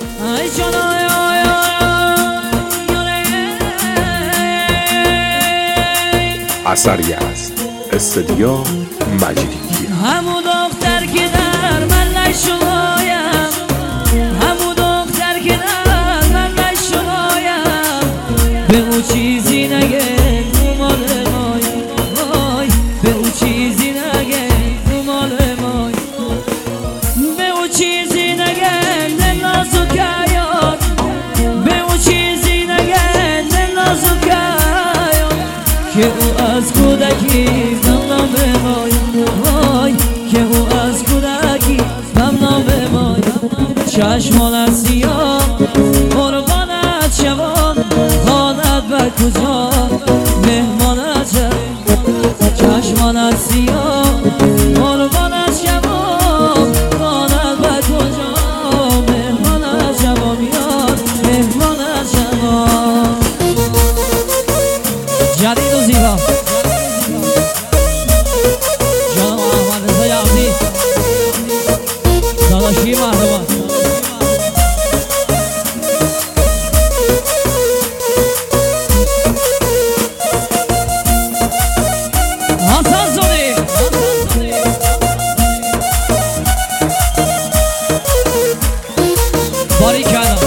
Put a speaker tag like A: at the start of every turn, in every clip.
A: ای جانای
B: اثری است استودیو مجیدی.
A: همون دختر که در من نشمایم، همون دختر که در من نشمایم، به اون چیزی نگه تو مال مای، وای به اون چیزی نگه تو مال مای، به اون چیزی نگه دل نازکه یاد، به اون چیزی نگه دل نازکه یاد، که او از کودکی نام مای، وای که او از کودکی نام مای. چشمانت سیاه قربانت شوان، خانت و کجا مهمانت شوان، چشمانت سیاه قربانت شوان، خانت و کجا مهمانت شوان، یاد مهمانت شوان. جدید و زیبا جانم احمد رضا یعقوبی، داداشی مهربان. حسن زاده باری کردم.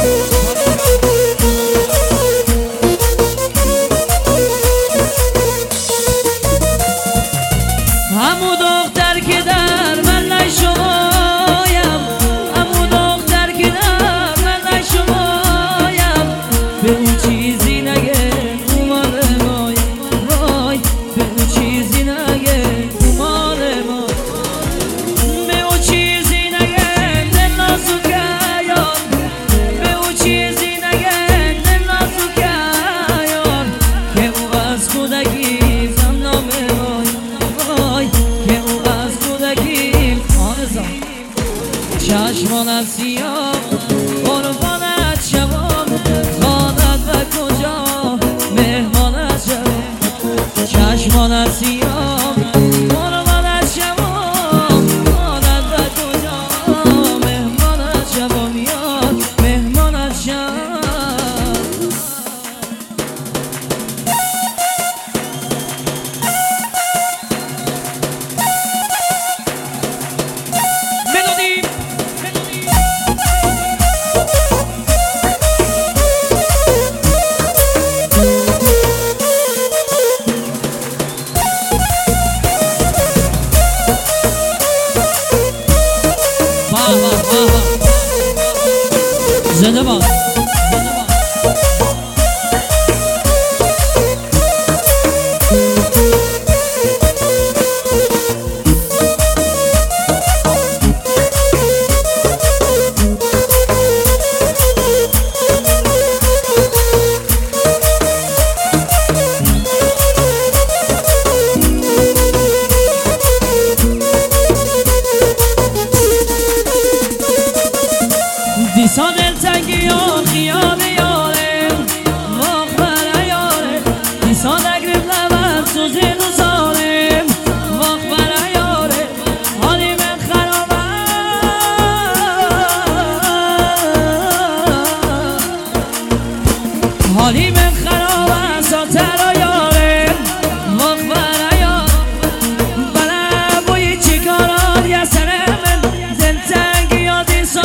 A: همون دختر که در من نشمایم، همون دختر که در من نشمایم، به اون چیزی نگه تو مال مای، وای به اون چیزی نگه تو مال مای، به اون چیزی نگه دل نازکه یاد، به اون چیزی نگه دل نازکه یاد، که او از کودکی نام مای، وای که او از کودکی آنزان. چشمانت سیاه قربانت شوان، خانت و کجا مهمانت شوان، چشمانت سیاه قربانت شوان، خانت و کجا مهمانت شوان، یاد مهمانت شوان. ملودی زنده باد. دیسا دلتنگی و خیال یاره مخبر یاره، دیسا نگریم لبن سوزی روزاره مخبر یاره، حالی من خرابه حالی من خرابه ساتر یاره مخبر یاره، بله بوی چی کاران یه سره من دلتنگی و دیسا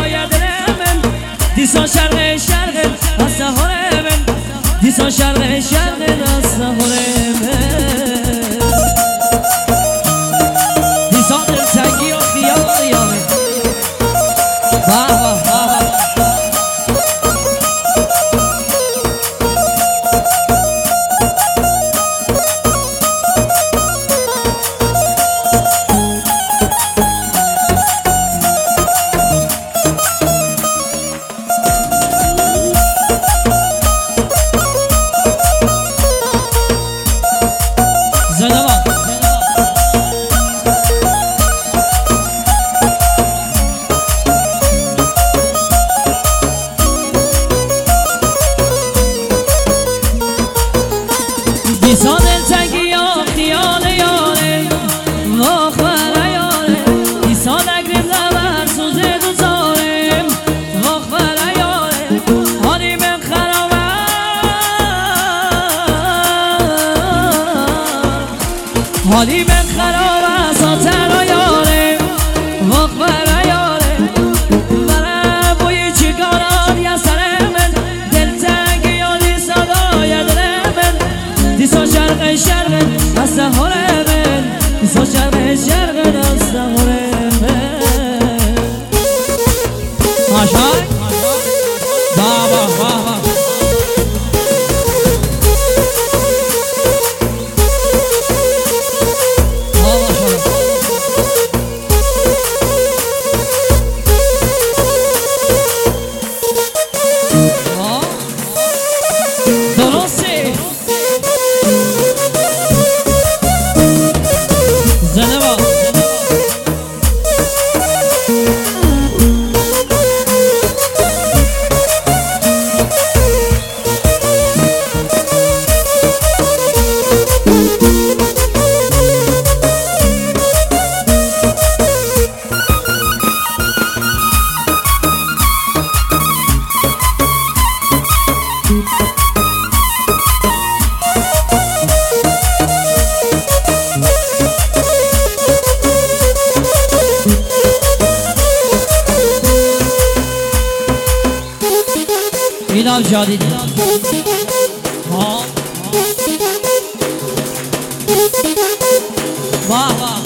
A: دیسا شرق شرق از سهر من، دیسا شرق شرق از سهر من، دیسا دلتنگی و خیال یاره. بابا اینم جدید ها واه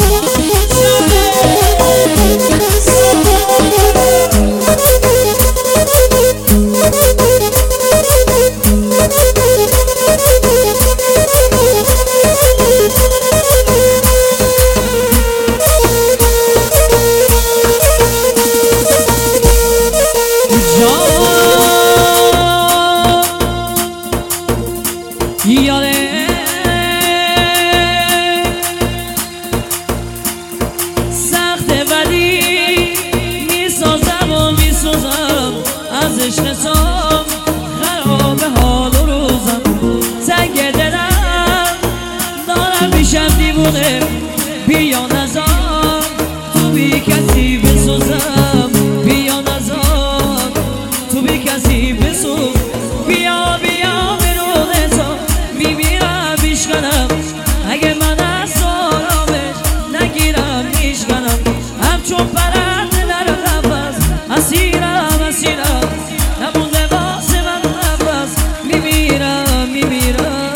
A: عشقتم خراب حال و روزم تنگ دلم دارم میشم دیوونه بیا نزار تو بی کسی بسوزم بیا نزار تو بی کسی بسوز بیا بیا برونه تو میمیرم میشکنم اگه من از آرامش نگیرم میشکنم همچون پرنده در قفس اسیرم اسیرم نمونده واسه من نفس میمیرم میمیرم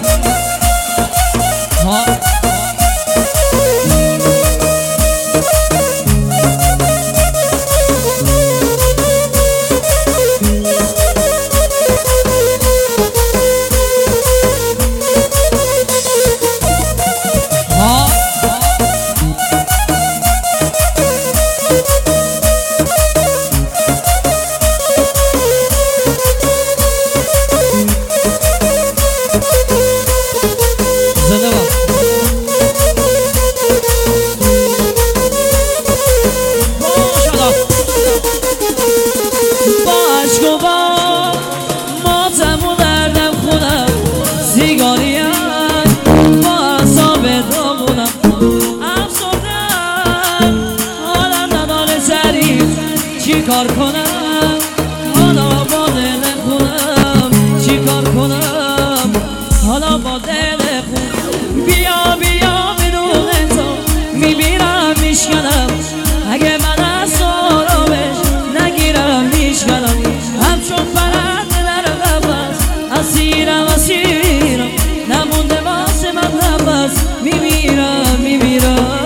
A: چی کار کنم حالا با دل خونم چی کار کنم حالا با دل خونم بیا بیا بدون تو میمیرم میشکنم اگه من از آرامش نگیرم میشکنم همچون پرنده در قفس اسیرم اسیرم نمونده واسه من نفس میمیرم میمیرم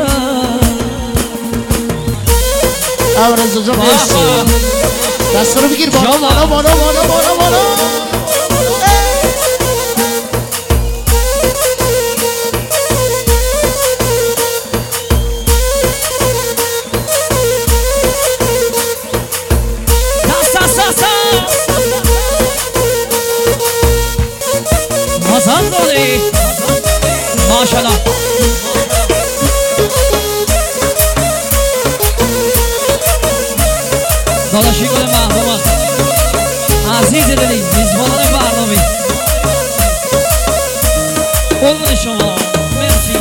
C: رضا جان مرسی دست رو بگیر بالا بالا بالا بالا بالا بالا
A: مازن داری ماشالله داداشی گل محروم عزیز دلی میزبانان برنامه قربون شما مرسی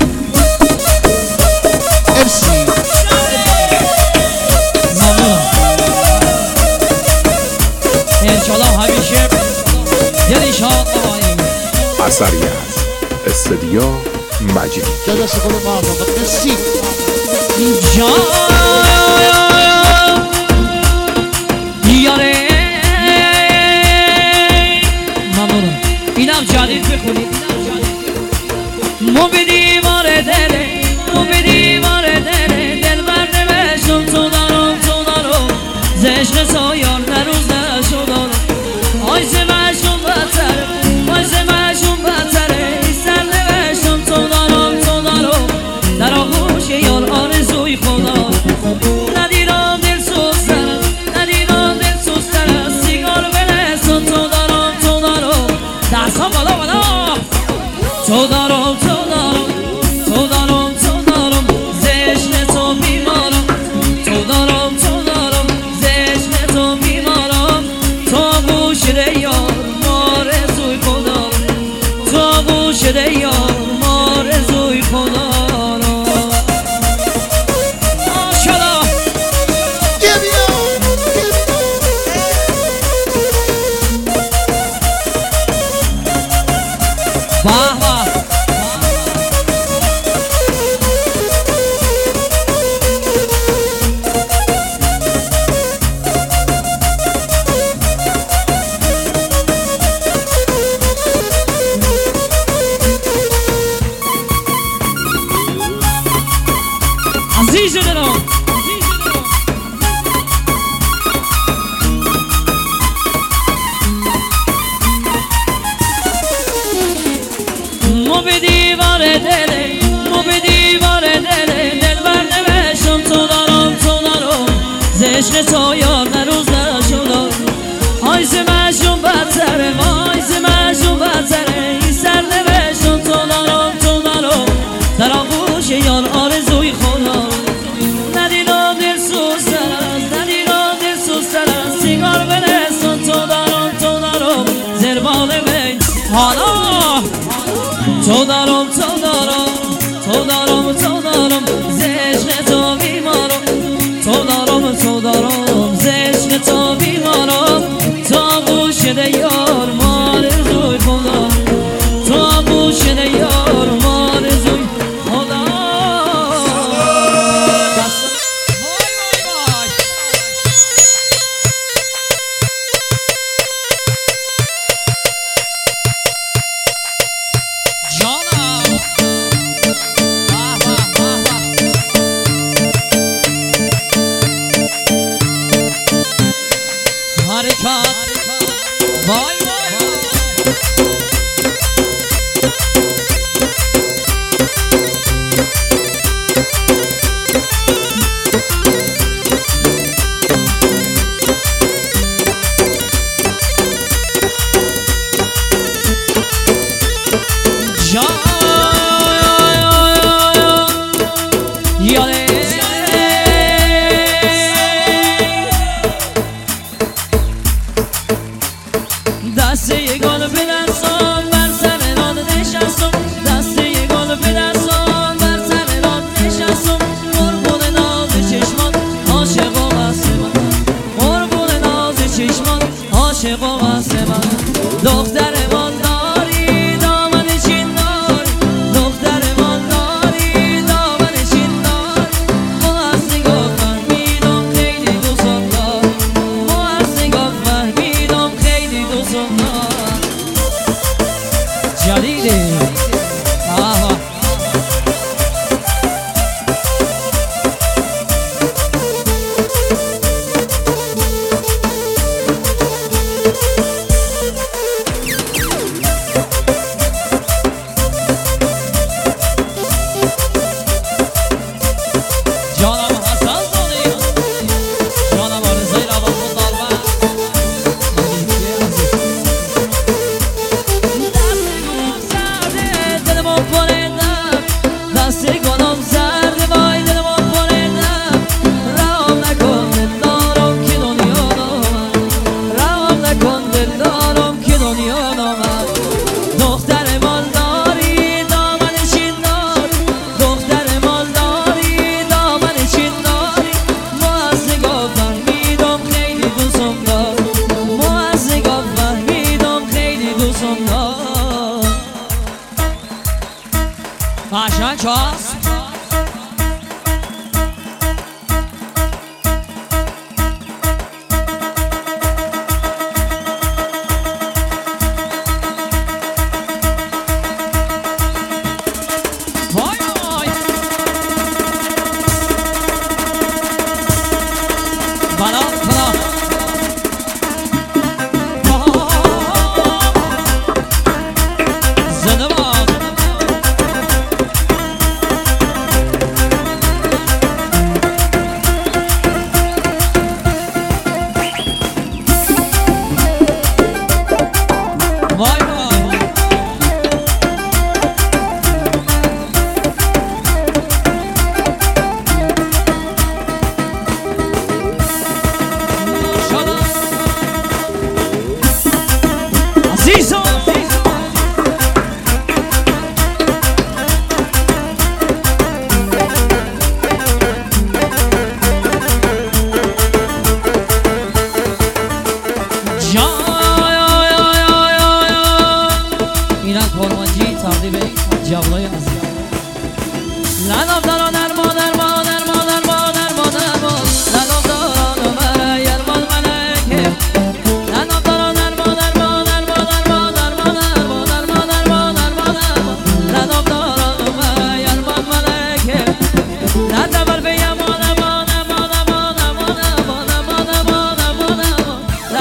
C: مرسی
A: ممنونم انشالله همیشه دلی شاد بمانیم
B: اثری از استودیو مجیدی
C: داداش گل محروم مرسی
A: یاره ممنونم اینم جدید بخونید مو به دیوار دله مو به دیوار دله دل برده بشم تو دارم ز عشق تا یار نه روز نشدم آی زمشون بتره آی زمشون بتره ای سر نوشتم تو دارم در آغوش یار آرزوی خدا ندیدم دل سوزتره ندیدم دل سوزتره سیگار بلسان تو دارم دست ها بالا بالا تو دارم زشت تو بیمارم تو دارم زشت تو بیمارم تو گوشه یار مارزوی خدا تو گوشه یار مارزوی خدا عزیز دلم مو به دیوار دله مو به دیوار دله دل بر نوشتم تو دارم زشق تو یار نروز نشدم آی زمشون بتره وای زمشون بتره این سر نوشتم تو دارم در آغوش یار آرزوی خدا ندیدم دل سوزتر است سیگار برسون تو دارم زربال بین حالا تو دارم زشق تو بیمارم تو دارم زشق تو بیمارم تا گوشه یار مارزوی خدا تا گوشه یار مارزوی خدا دسته گل به دستان بر سر راد نشستم دسته گل به دستان بر سر راد نشستم قربون ناز چشمان عاشقم است من قربون ناز چشمان عاشقم است من دختر مانداری دامن چین داری دختر مانداری دامن چین داری ما از نگاه فهمیدم خیلی دوستم داری ما از نگاه فهمیدم خیلی دوستم داری جلیلی آها قشنگ هست وای وای بالا بالا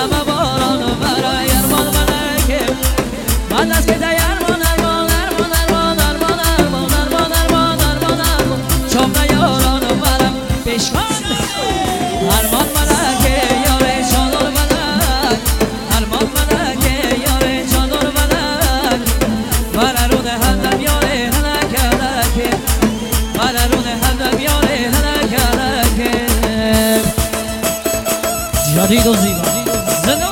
A: نم باران برای ارمان ملکه بعد از که ارمان ارمان ارمان ارمان ارمان ارمان ارمان ارمان ارمان ارمان چون نیاران برم بشکن ارمان ملکه یاره چادر ملک ارمان ملکه یاره چادر ملک برارون هندم یاره هلک هلکه برارون هندم یاره هلک هلکه جدید و زیبا زنده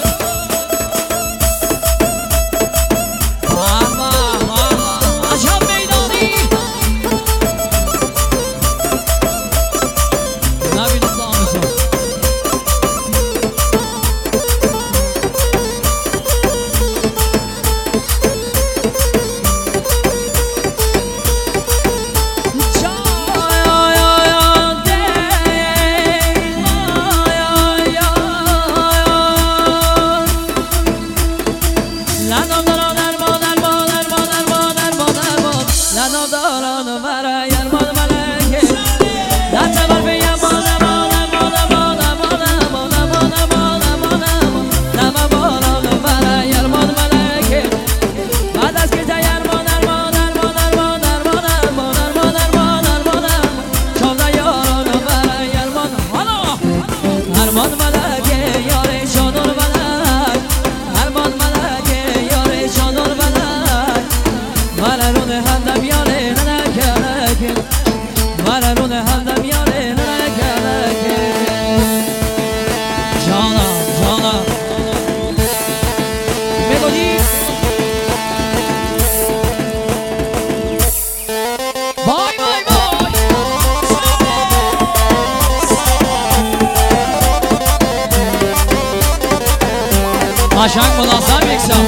A: قشنگ مناسب یکسان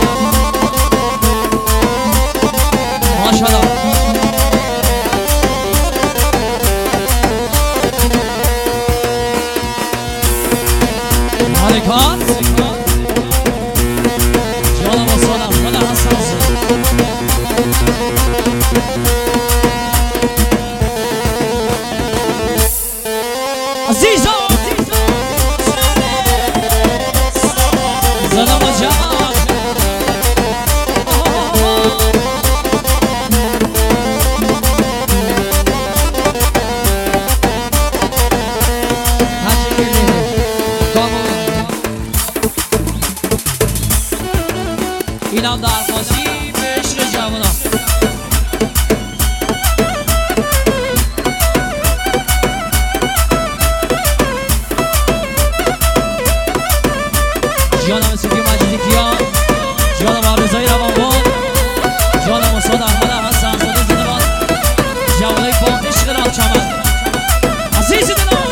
A: ماشاءالله حرکات جانم و سالم خدا حساس عزیزم اینم درخواستی به عشق جوانا جانم سیدی مجیدی کیا جانم عرضای روانبان جانم استاد احمد حسن زاده زنده‌باد جوانای با عشق رام چمن عزیز دلم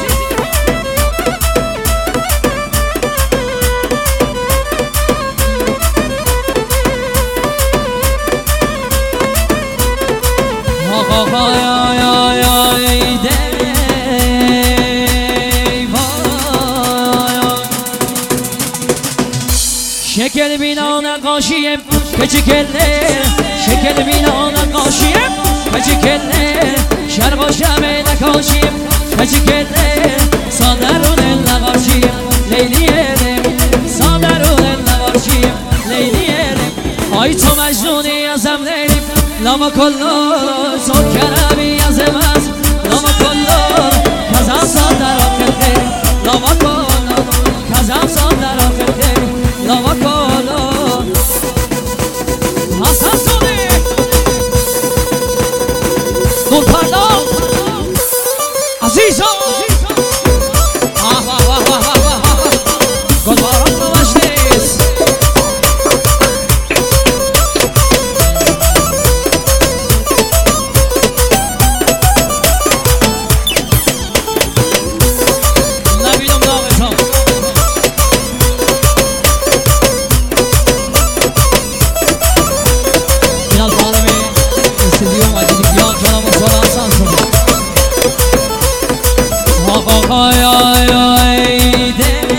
A: شکل بینا نقاشیم کچی کله شکل بینا نقاشیم کچی کله شرق و شب نقاشیم کچی کله صادرون نقاشیم لیلیه صادرون نقاشیم لیلیه آی تو مجنونی ازم لیلیم لما کلو سکرمی ازم از لما کلو کزم صادر آخر لما کلو کزم صادر آخر لما کلو حسن سونی نور پردام عزیزم گلباران رو مجلس نبیدم نامتان این الفالمی استدیو مجیدی بیان جانم و سال حسن سونی آقای آی ده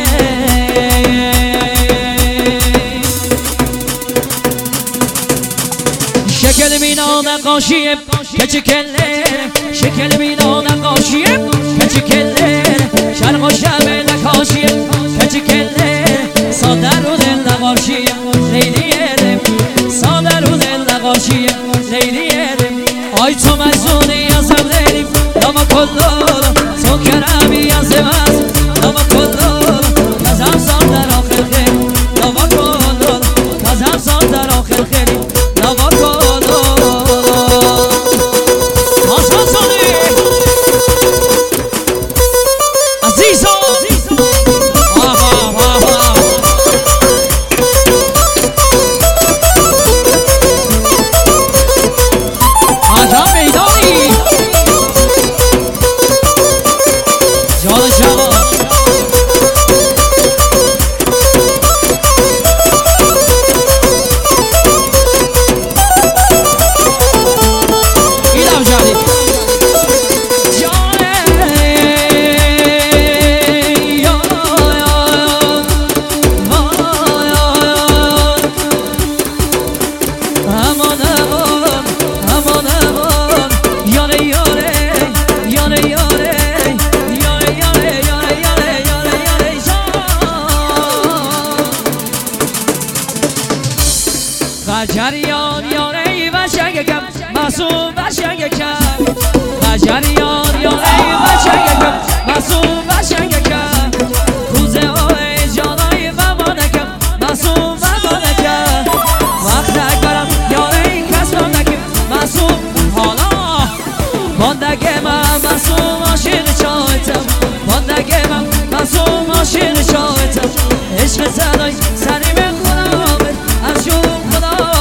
A: شکل بینا نقاشیم کچی کله شکل بینا نقاشیم کچی کله شرق و شب نقاشیم کچی کله سادر و دل نقاشیم لیلی دم سادر و دل نقاشیم لیلی دم آی تو مجنونی ازم دلیم لما کلو تو کرمی ازم از لما کلو ازم سال در آخر دل لما کلو ازم سال در آخر خیلی لما کلو آسان سالی عزیزا جریان یاره بشنگم معصوم بشنگم جریان یاره بشنگم معصوم بشنگم روزه های جانای ممانکم معصوم ممانکم وقت اکبرم یاره کس ممنکم معصوم حالا باندگه من معصوم عاشق چایتم باندگه من معصوم عاشق چایتم عشق صدای سریم خدا از جون خدا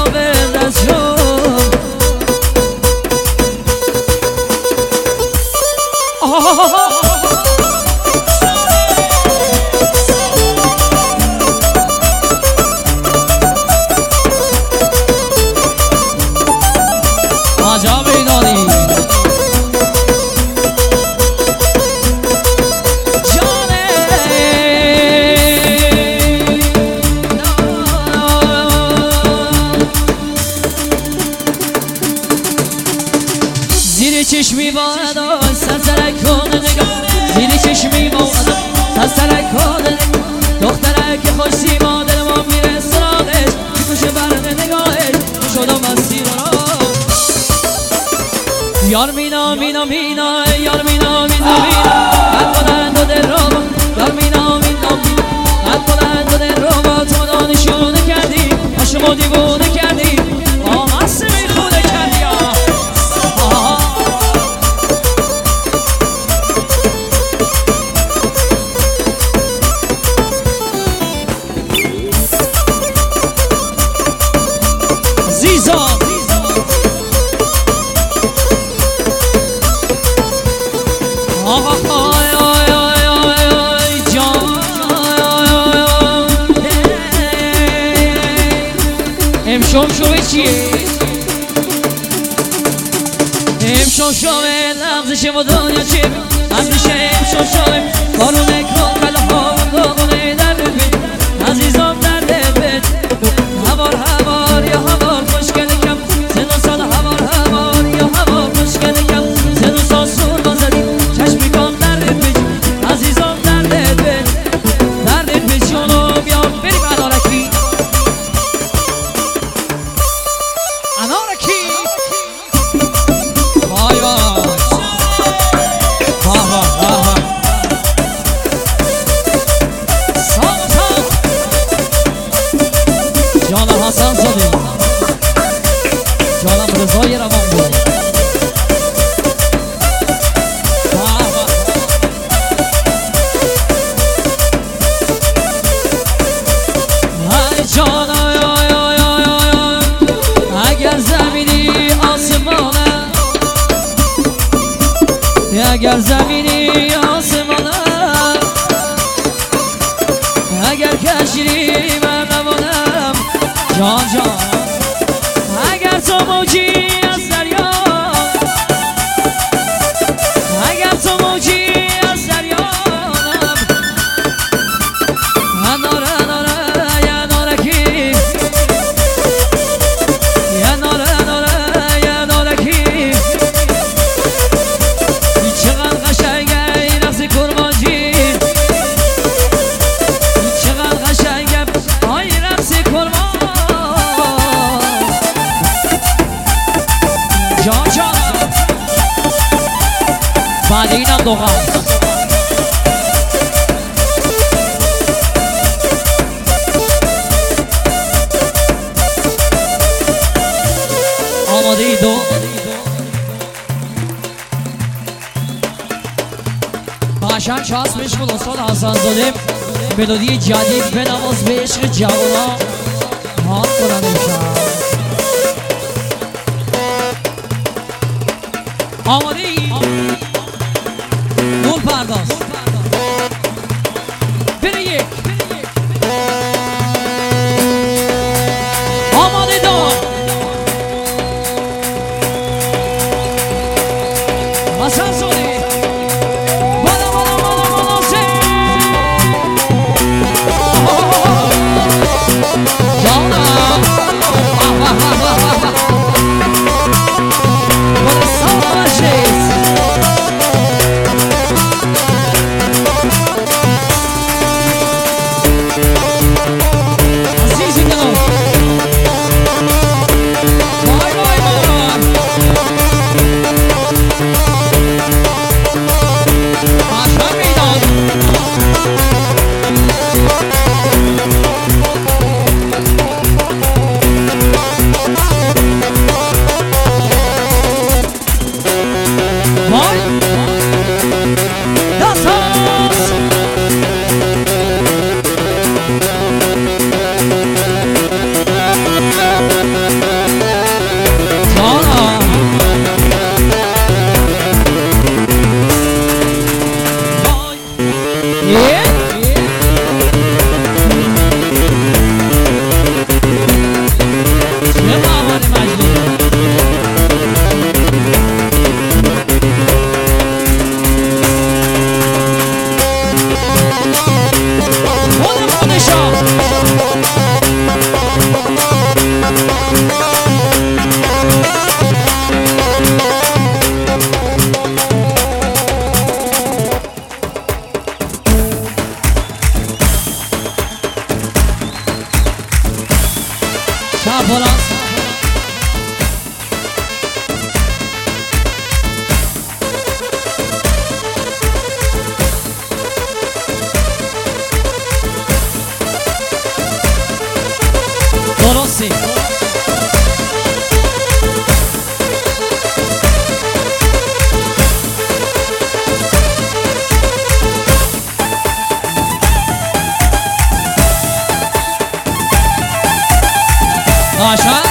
A: آجا بیداری زیر چشمی بادم سرسرک کنه نگاه زیر چشمی بادم سرسرک کنه دخترک که خوش سیما دل ما میره سراغش میکشه برق نگاهش شدم از سیرا یار مینا مینا مینا یار مینا مینا مینا قد بلند و دل رو یار مینا مینا مینا قد بلند و دل رو با تو دانشونه کردی عاشق و دیوونه کردی آمست میخونه کردی زیزا امشومه چیه؟ امشومه لغزش و دنیا چیه؟ از میشه امشومه بارونه کن کله ها و داغونه در ببین عزیزم در ببین هوار هوار یا هوار خوشگل کم سن و سال هوار هوار یا هوار خوشگل کم سن و سال سور بازدی چشمی کن در ببین عزیزم در ببین در ببین جانو بیام بریم انارکی انارکی وای وای واه واه واه واه سام جان حسن زاده جانم رضای روان بود ای جان اگر زمینی آسمانه اگر زمینی آسمانه اگر کشیری من نمانم جان جان اگر تو موجی از دریا اگر تو موجی از دریانم اناره اناره یا نارکی یا ناره اناره یا نارکی چقدر قشنگه این رقص کرمانجی چقدر قشنگه صادقه آماده ای دو قشنگ چسبش بود استاد حسن‌زاده ملودی جدید بنواز به عشق جوانا حال کنم امشب آماده ای؟ نور پرداز بره یک آماده دو حسن‌زاده Aşağı